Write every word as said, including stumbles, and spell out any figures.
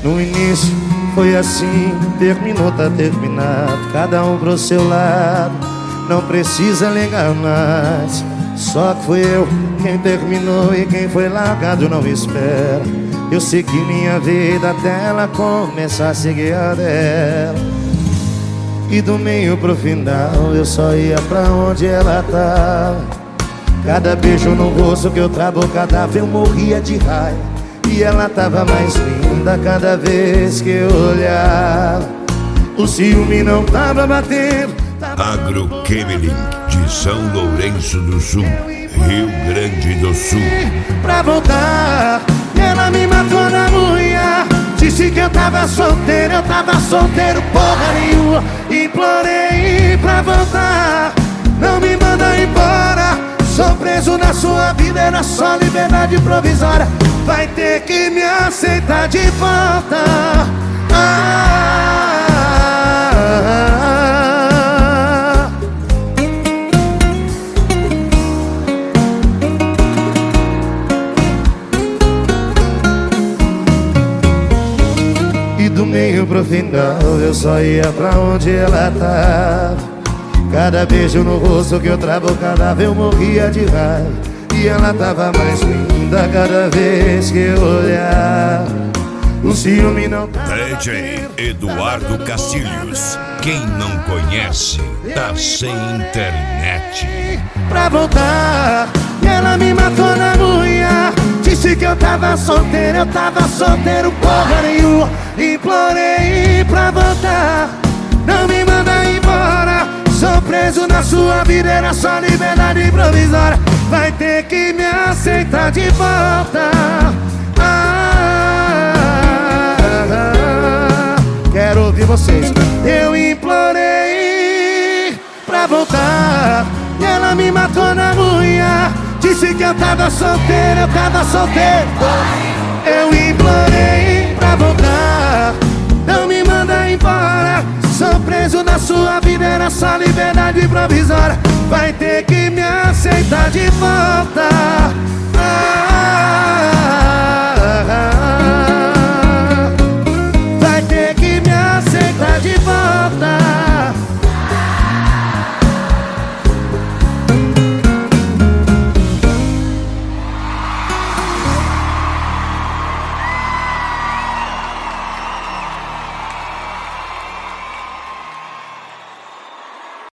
No início foi assim, terminou, tá terminado, cada um pro seu lado, não precisa ligar mais. Só que fui eu quem terminou e quem foi largado não espera. Eu sei que minha vida até ela começar a seguir a dela. E do meio pro final eu só ia pra onde ela tava. Cada beijo no rosto que eu trabocava eu morria de raiva. E ela tava mais linda cada vez que eu olhava. O ciúme não tava batendo. Agrochemiling de São Lourenço do Sul, Rio Grande do Sul. Pra voltar, ela me matou na unha. Disse que eu tava solteiro, eu tava solteiro porra nenhuma. Implorei pra voltar, não me manda embora. Sou preso na sua vida, era só liberdade provisória. Vai ter que me aceitar de volta. Ah, e do meio pro final eu só ia pra onde ela tava. Cada beijo no rosto que eu trabocava eu morria de raiva. E ela tava mais linda cada vez que eu olhava. O ciúme não tava. D J Eduardo Castilhos, quem não conhece, tá sem internet. Pra voltar, ela me matou na unha. Disse que eu tava solteiro, eu tava solteiro porra nenhuma. Implorei pra voltar, não me manda embora. Sou preso na sua vida, era só liberdade provisória. Vai ter que me aceitar de volta. Ah, quero ouvir vocês. Eu implorei pra voltar, e ela me matou na unha. Disse que eu tava solteiro, eu tava solteiro. Eu implorei pra voltar, não me manda embora. Sou preso na sua vida, era só liberdade provisória. Vai ter que me aceitar de volta.